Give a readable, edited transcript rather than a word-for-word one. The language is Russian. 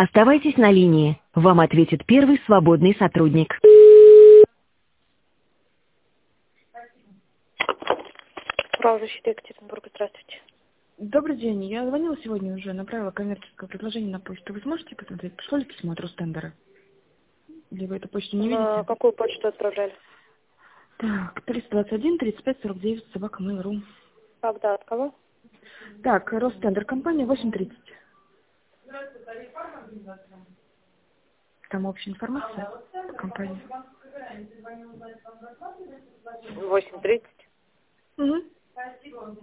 Оставайтесь на линии. Вам ответит первый свободный сотрудник. Правозащита Екатеринбурга, здравствуйте. Добрый день. Я звонила сегодня уже, направила коммерческое предложение на почту. Вы сможете посмотреть, пришло ли письмо от Ростендера? Или вы эту почту не видите? На какую почту отправляли? Так, 321 35 49 @mail.ru. Когда? От кого? Так, Ростендер, компания 8:30. Там общая информация по компании. 8:30. Угу.